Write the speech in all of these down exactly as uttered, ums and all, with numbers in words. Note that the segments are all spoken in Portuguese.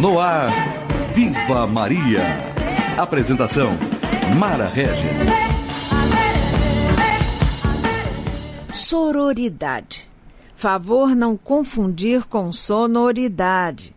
No ar, Viva Maria. Apresentação, Mara Régia. Sororidade. Favor não confundir com sonoridade.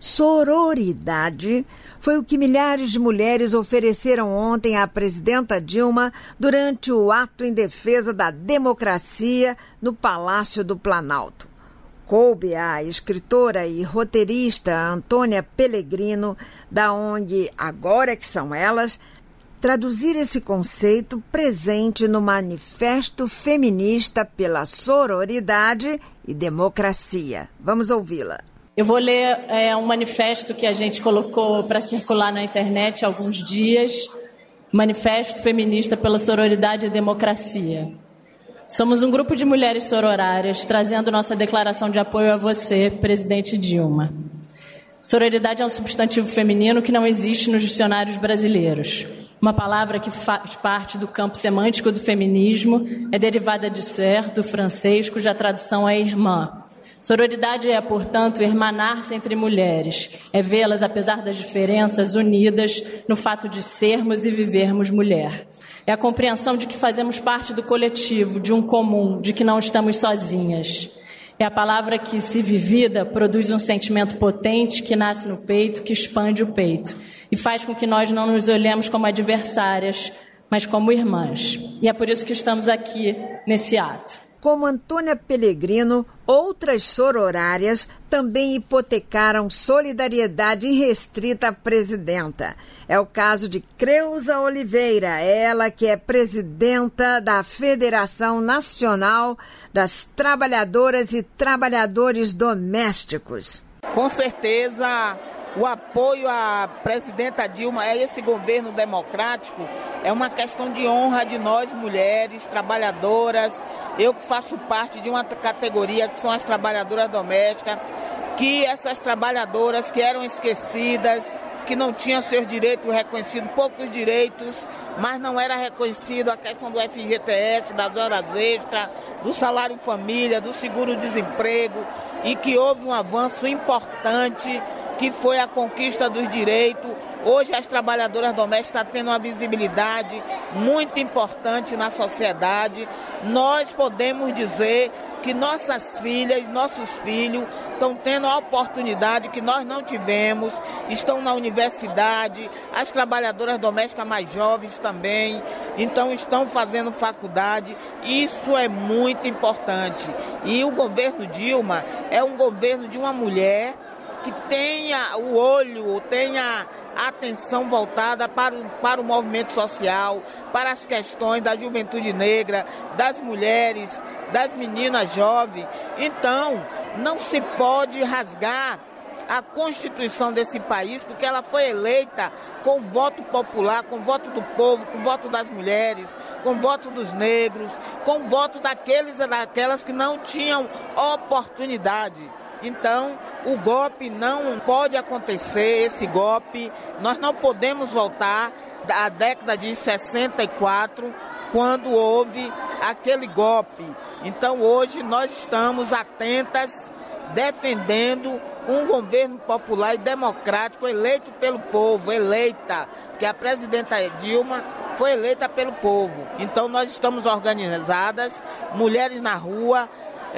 Sororidade foi o que milhares de mulheres ofereceram ontem à presidenta Dilma durante o ato em defesa da democracia no Palácio do Planalto. Coube à escritora e roteirista Antônia Pellegrino, da onde Agora que São Elas, traduzir esse conceito presente no Manifesto Feminista pela Sororidade e Democracia. Vamos ouvi-la. Eu vou ler é, um manifesto que a gente colocou para circular na internet há alguns dias, Manifesto Feminista pela Sororidade e Democracia. Somos um grupo de mulheres sororárias trazendo nossa declaração de apoio a você, presidente Dilma. Sororidade é um substantivo feminino que não existe nos dicionários brasileiros. Uma palavra que faz parte do campo semântico do feminismo, é derivada de ser, do francês, cuja tradução é irmã. Sororidade é, portanto, irmanar-se entre mulheres, é vê-las, apesar das diferenças, unidas no fato de sermos e vivermos mulher. É a compreensão de que fazemos parte do coletivo, de um comum, de que não estamos sozinhas. É a palavra que, se vivida, produz um sentimento potente que nasce no peito, que expande o peito e faz com que nós não nos olhemos como adversárias, mas como irmãs. E é por isso que estamos aqui nesse ato. Como Antônia Pellegrino, outras sororárias também hipotecaram solidariedade irrestrita à presidenta. É o caso de Creuza Oliveira, ela que é presidenta da Federação Nacional das Trabalhadoras e Trabalhadores Domésticos. Com certeza, o apoio à presidenta Dilma, a esse governo democrático, é uma questão de honra de nós, mulheres, trabalhadoras. Eu que faço parte de uma categoria que são as trabalhadoras domésticas, que essas trabalhadoras que eram esquecidas, que não tinham seus direitos reconhecidos, poucos direitos, mas não era reconhecido a questão do F G T S, das horas extras, do salário família, do seguro-desemprego, e que houve um avanço importante, que foi a conquista dos direitos. Hoje as trabalhadoras domésticas estão tendo uma visibilidade muito importante na sociedade. Nós podemos dizer que nossas filhas, nossos filhos estão tendo a oportunidade que nós não tivemos, estão na universidade, as trabalhadoras domésticas mais jovens também, então estão fazendo faculdade. Isso é muito importante. E o governo Dilma é um governo de uma mulher que tenha o olho, tenha a atenção voltada para o, para o movimento social, para as questões da juventude negra, das mulheres, das meninas jovens. Então, não se pode rasgar a Constituição desse país, porque ela foi eleita com voto popular, com voto do povo, com voto das mulheres, com voto dos negros, com voto daqueles e daquelas que não tinham oportunidade. Então, o golpe não pode acontecer, esse golpe. Nós não podemos voltar à década de sessenta e quatro, quando houve aquele golpe. Então, hoje, nós estamos atentas, defendendo um governo popular e democrático, eleito pelo povo, eleita, que a presidenta Dilma foi eleita pelo povo. Então, nós estamos organizadas, mulheres na rua.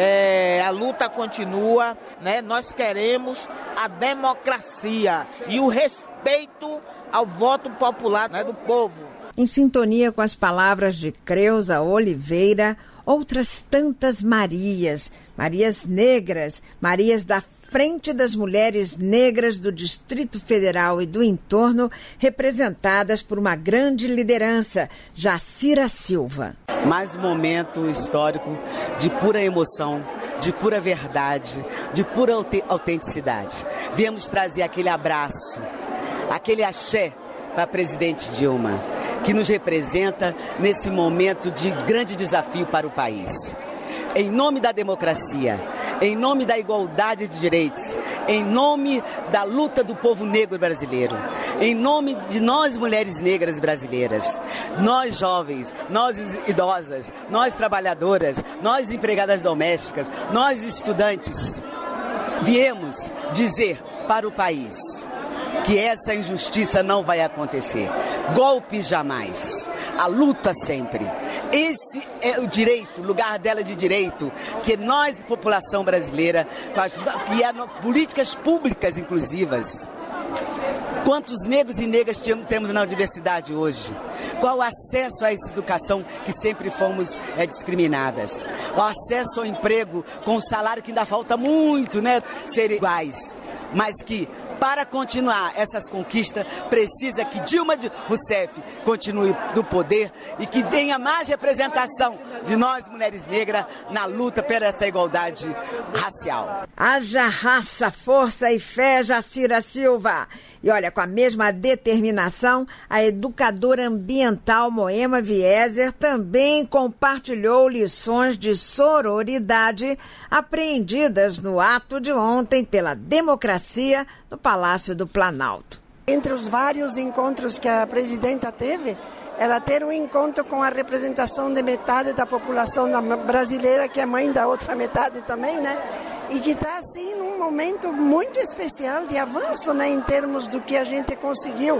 É, a luta continua, né? Nós queremos a democracia e o respeito ao voto popular, né, do povo. Em sintonia com as palavras de Creuza Oliveira, outras tantas Marias, Marias negras, Marias da Frente das Mulheres Negras do Distrito Federal e do entorno, representadas por uma grande liderança, Jacira Silva. Mais um momento histórico de pura emoção, de pura verdade, de pura autenticidade. Viemos trazer aquele abraço, aquele axé para a presidente Dilma, que nos representa nesse momento de grande desafio para o país. Em nome da democracia, em nome da igualdade de direitos, em nome da luta do povo negro brasileiro, em nome de nós mulheres negras brasileiras, nós jovens, nós idosas, nós trabalhadoras, nós empregadas domésticas, nós estudantes, viemos dizer para o país que essa injustiça não vai acontecer. Golpe jamais. A luta sempre. Esse é o direito, o lugar dela de direito, que nós, população brasileira, que é políticas públicas inclusivas. Quantos negros e negras temos na universidade hoje? Qual o acesso a essa educação que sempre fomos é, discriminadas? O acesso ao emprego com um salário que ainda falta muito, né? Ser iguais, mas que para continuar essas conquistas precisa que Dilma Rousseff continue no poder e que tenha mais representação de nós, mulheres negras, na luta por essa igualdade racial. Haja raça, força e fé, Jacira Silva. E olha, com a mesma determinação, a educadora ambiental Moema Vieser também compartilhou lições de sororidade apreendidas no ato de ontem pela democracia no Palácio do Planalto. Entre os vários encontros que a presidenta teve, ela teve um encontro com a representação de metade da população brasileira, que é mãe da outra metade também, né? E que está, assim, num momento muito especial de avanço, né, em termos do que a gente conseguiu,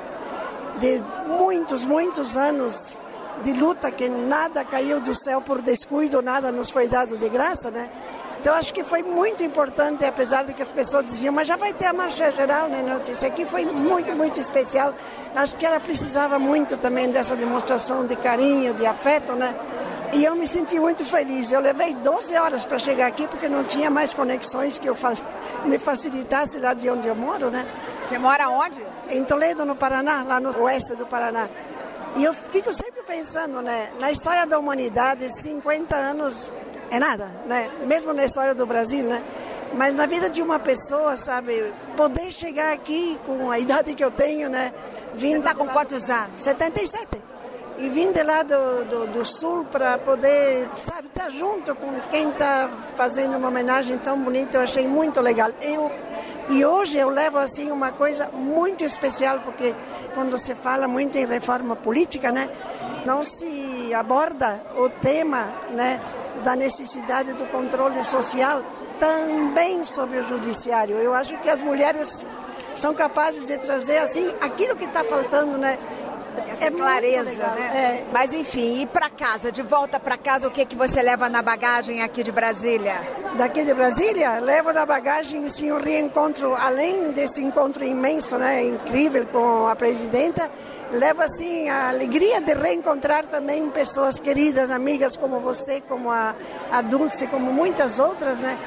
de muitos, muitos anos de luta, que nada caiu do céu por descuido, nada nos foi dado de graça, né? Então, acho que foi muito importante, apesar de que as pessoas diziam, mas já vai ter a marcha geral, né? Isso aqui foi muito, muito especial. Acho que ela precisava muito também dessa demonstração de carinho, de afeto, né? E eu me senti muito feliz. Eu levei doze horas para chegar aqui, porque não tinha mais conexões que eu fa- me facilitasse lá de onde eu moro, né? Você mora onde? Em Toledo, no Paraná, lá no oeste do Paraná. E eu fico sempre pensando, né? Na história da humanidade, cinquenta anos é nada, né? Mesmo na história do Brasil, né? Mas na vida de uma pessoa, sabe? Poder chegar aqui com a idade que eu tenho, né? Vindo Você está com quantos anos? setenta e sete. E vim de lá do, do, do sul para poder, sabe, estar junto com quem está fazendo uma homenagem tão bonita. Eu achei muito legal. Eu, e hoje eu levo, assim, uma coisa muito especial, porque quando se fala muito em reforma política, né, não se aborda o tema, né, da necessidade do controle social também sobre o judiciário. Eu acho que as mulheres são capazes de trazer, assim, aquilo que está faltando, né? Essa é clareza, né? É. Mas enfim, e para casa, de volta para casa, o que que você leva na bagagem aqui de Brasília? Daqui de Brasília, levo na bagagem, assim, um reencontro, além desse encontro imenso, né, incrível com a presidenta, levo, assim, a alegria de reencontrar também pessoas queridas, amigas como você, como a, a Dulce, como muitas outras, né?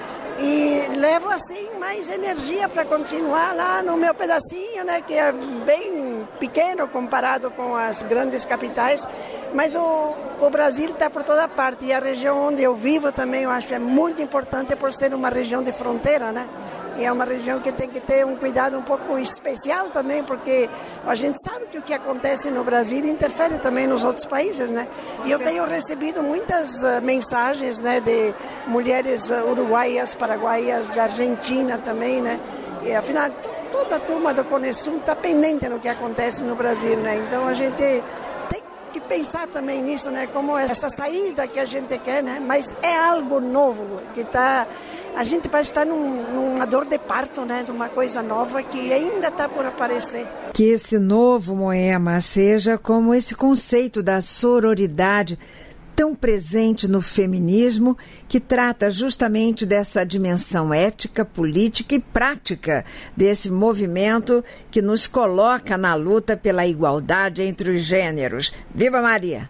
E levo, assim, mais energia para continuar lá no meu pedacinho, né, que é bem pequeno comparado com as grandes capitais, mas o, o Brasil está por toda parte, e a região onde eu vivo também eu acho é muito importante por ser uma região de fronteira, né? E é uma região que tem que ter um cuidado um pouco especial também, porque a gente sabe que o que acontece no Brasil interfere também nos outros países, né? E eu tenho recebido muitas uh, mensagens, né, de mulheres uh, uruguaias, paraguaias, da Argentina também, né? E afinal, t- toda a turma do Cone Sul está pendente no que acontece no Brasil, né? Então a gente tem que pensar também nisso, né? Como essa saída que a gente quer, né? Mas é algo novo que está... A gente vai estar num, numa dor de parto, né? De uma coisa nova que ainda está por aparecer. Que esse novo Moema seja como esse conceito da sororidade tão presente no feminismo, que trata justamente dessa dimensão ética, política e prática desse movimento que nos coloca na luta pela igualdade entre os gêneros. Viva Maria!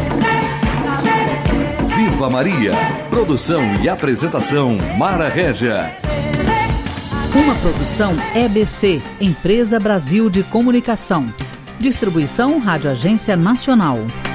Viva Maria! Produção e apresentação Mara Régia. Uma produção E B C, Empresa Brasil de Comunicação. Distribuição Rádio Agência Nacional.